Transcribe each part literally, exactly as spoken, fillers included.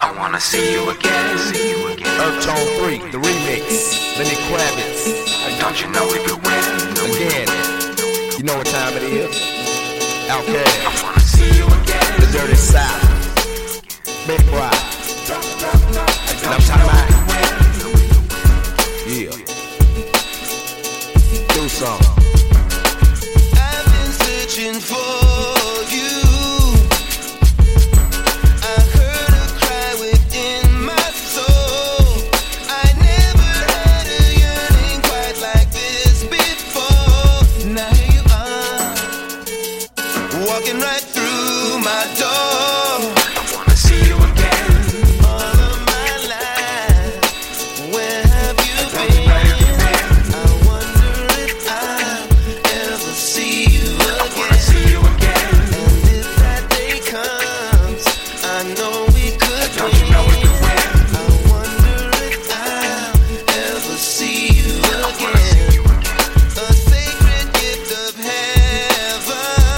I wanna see you again, see you again. Earth Tone three, the remix. Lenny Kravitz. Don't you know we could win? Again. You know what time it is? Outkast. I wanna see you again. The Dirty South. Big Rock. And I'm talking about. Yeah. Do something. I've been searching for you. Walking right through my door. I wanna see you again. All of my life, where have you been? I wonder if I'll ever see you I wanna again. see you again. And if that day comes, I know we could Don't you know we could win? I wonder if I'll ever see you I wanna again. see you again. A sacred gift of heaven.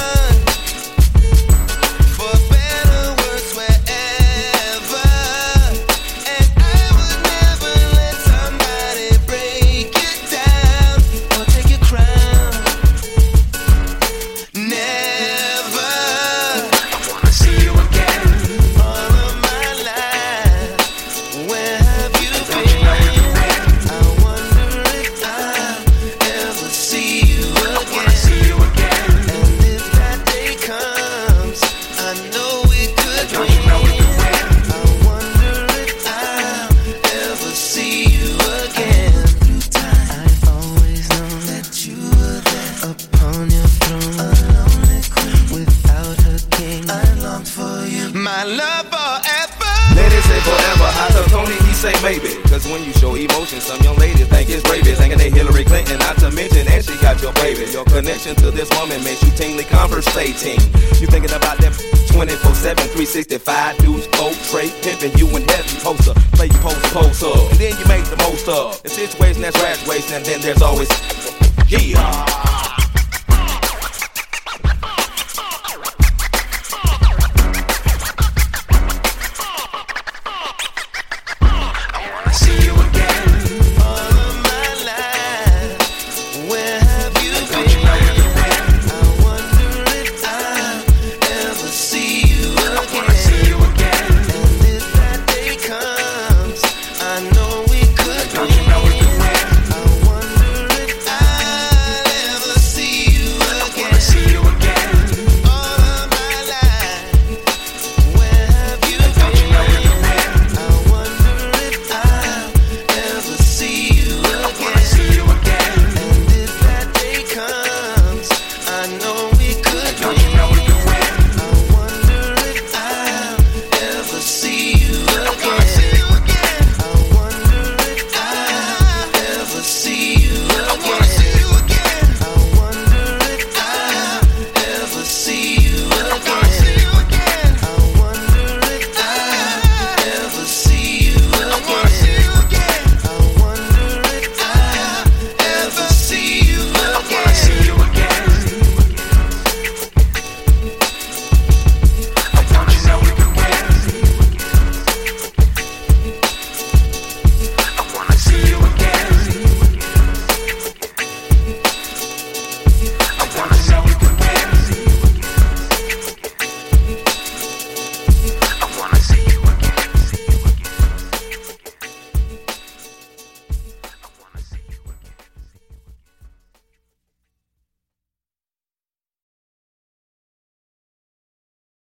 My love forever. Ladies say forever, I tell Tony, he say maybe. Cause when you show emotion, some young ladies think it's bravest. Thinking they Hillary Clinton, not to mention, and she got your baby. Your connection to this woman makes you tingly conversating. You thinking about that twenty-four seven, three sixty-five dudes, cold trait, pimping you and heavy poster. Play you post, post up, and then you make the most of the situation that's graduation, and then there's always, yeah.